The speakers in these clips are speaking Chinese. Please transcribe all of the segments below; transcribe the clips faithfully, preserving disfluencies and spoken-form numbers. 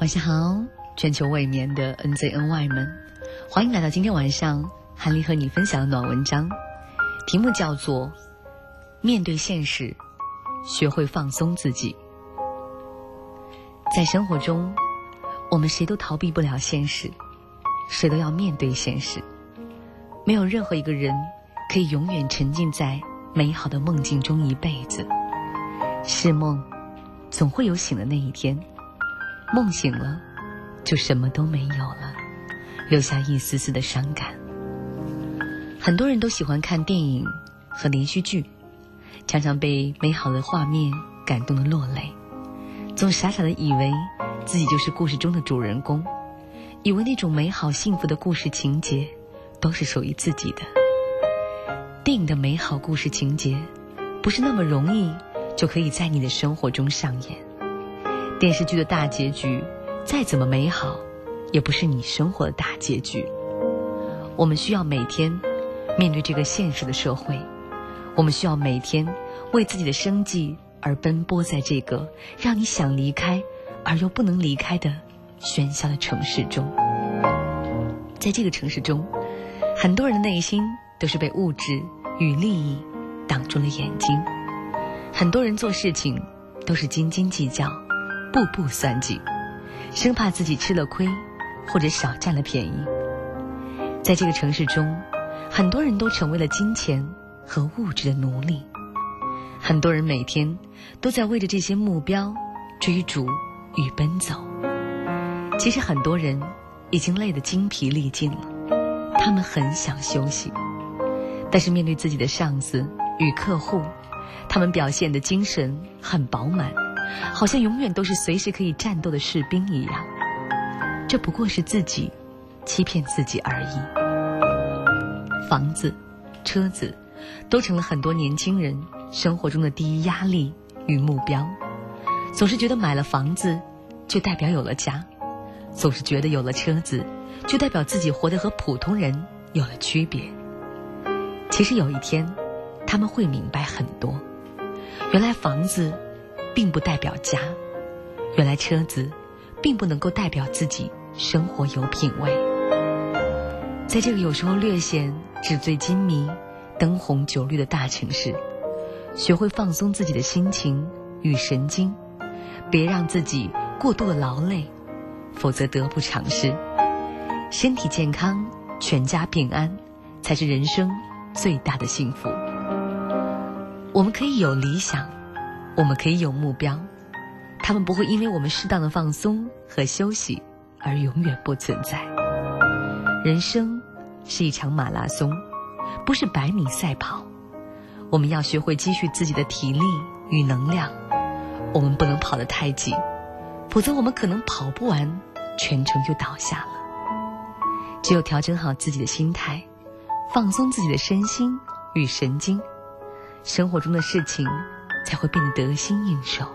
晚上好，全球未眠的 N Z N Y 们，欢迎来到今天晚上韩丽和你分享的暖文章，题目叫做面对现实，学会放松自己。在生活中，我们谁都逃避不了现实，谁都要面对现实。没有任何一个人可以永远沉浸在美好的梦境中一辈子。是梦，总会有醒的那一天。梦醒了，就什么都没有了，留下一丝丝的伤感。很多人都喜欢看电影和连续剧，常常被美好的画面感动得落泪，总傻傻的以为自己就是故事中的主人公，以为那种美好幸福的故事情节都是属于自己的。电影的美好故事情节不是那么容易就可以在你的生活中上演，电视剧的大结局再怎么美好，也不是你生活的大结局。我们需要每天面对这个现实的社会，我们需要每天为自己的生计而奔波在这个让你想离开而又不能离开的喧嚣的城市中。在这个城市中，很多人的内心都是被物质与利益挡住了眼睛，很多人做事情都是斤斤计较，步步算计，生怕自己吃了亏或者少占了便宜。在这个城市中，很多人都成为了金钱和物质的奴隶，很多人每天都在为着这些目标追逐与奔走。其实很多人已经累得精疲力尽了，他们很想休息，但是面对自己的上司与客户，他们表现的精神很饱满，好像永远都是随时可以战斗的士兵一样。这不过是自己欺骗自己而已。房子、车子都成了很多年轻人生活中的第一压力与目标，总是觉得买了房子就代表有了家，总是觉得有了车子就代表自己活得和普通人有了区别。其实有一天他们会明白很多，原来房子并不代表家，原来车子并不能够代表自己生活有品味。在这个有时候略显纸醉金迷、灯红酒绿的大城市，学会放松自己的心情与神经，别让自己过度的劳累，否则得不偿失。身体健康，全家平安，才是人生最大的幸福。我们可以有理想，我们可以有目标，他们不会因为我们适当的放松和休息而永远不存在。人生是一场马拉松，不是百米赛跑。我们要学会积蓄自己的体力与能量，我们不能跑得太急，否则我们可能跑不完，全程就倒下了。只有调整好自己的心态，放松自己的身心与神经，生活中的事情才会变得得心应手。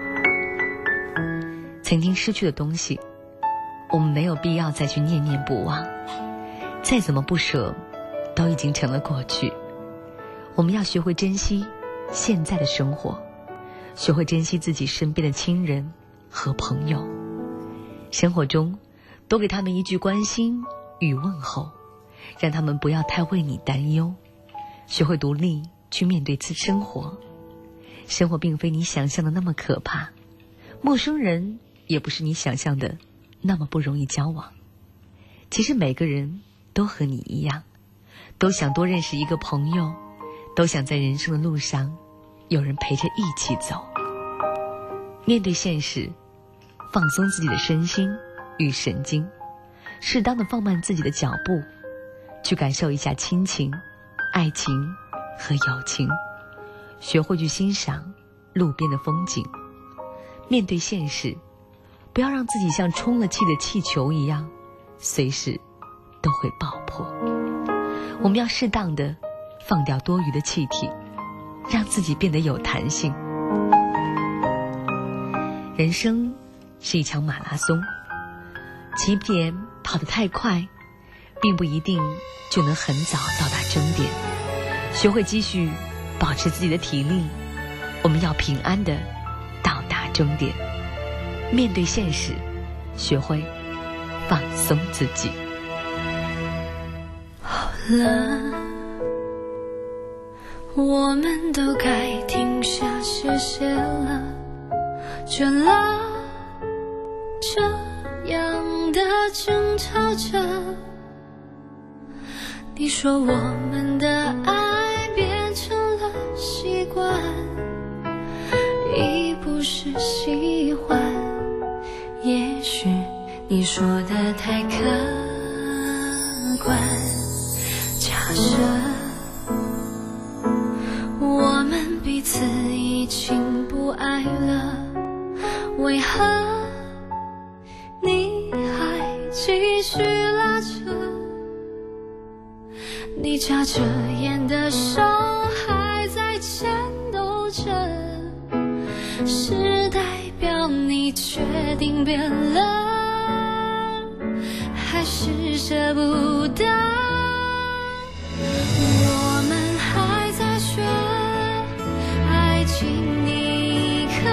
曾经失去的东西，我们没有必要再去念念不忘，再怎么不舍，都已经成了过去。我们要学会珍惜现在的生活，学会珍惜自己身边的亲人和朋友。生活中多给他们一句关心与问候，让他们不要太为你担忧。学会独立去面对自生活，生活并非你想象的那么可怕，陌生人也不是你想象的那么不容易交往。其实每个人都和你一样，都想多认识一个朋友，都想在人生的路上有人陪着一起走。面对现实，放松自己的身心与神经，适当的放慢自己的脚步，去感受一下亲情、爱情和友情，学会去欣赏路边的风景。面对现实，不要让自己像充了气的气球一样，随时都会爆破。我们要适当的放掉多余的气体，让自己变得有弹性。人生是一场马拉松，起点跑得太快，并不一定就能很早到达终点。学会积蓄，保持自己的体力，我们要平安的到达终点。面对现实， 学会放松自己。 好了，我们都该停下歇歇了，倦了，这样的争吵着。你说我们的爱变成了习惯，已不是喜欢。也许你说的太客观，假设我们彼此已经不爱了，为何你还继续拉扯？你眨着眼的手还在颤抖着，是代表你决定变了，还是舍不得？我们还在学爱情一课，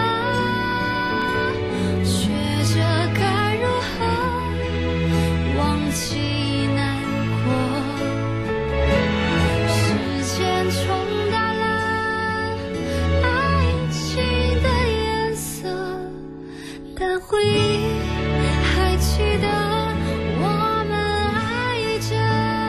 学着该如何忘记难过。时间冲淡了爱情的颜色，但回忆还记得我们爱着。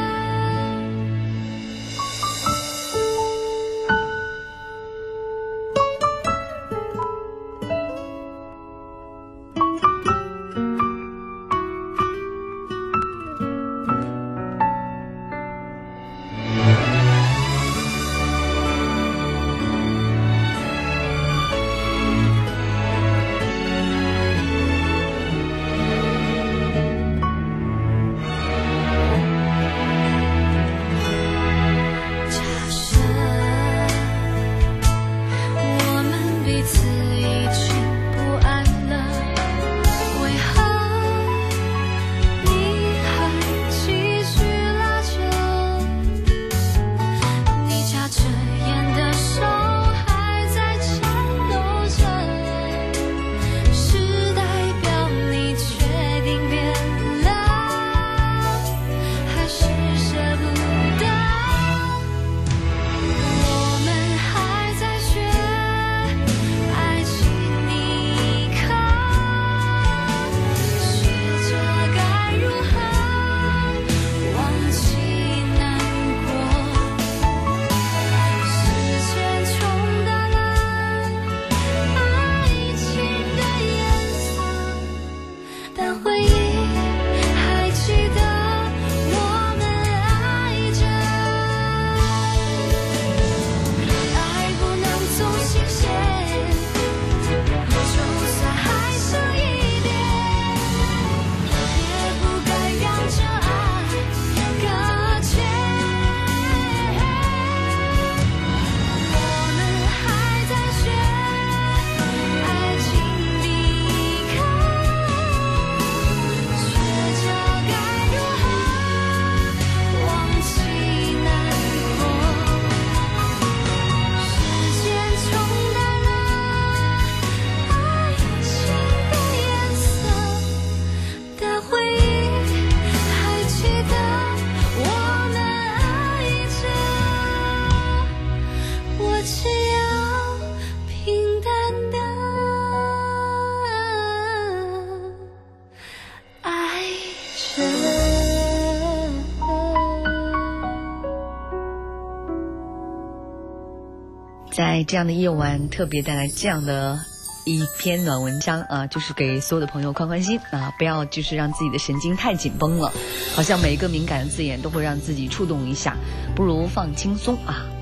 在这样的夜晚特别带来这样的一篇暖文章啊，就是给所有的朋友宽宽心啊，不要就是让自己的神经太紧绷了，好像每一个敏感的字眼都会让自己触动一下，不如放轻松啊。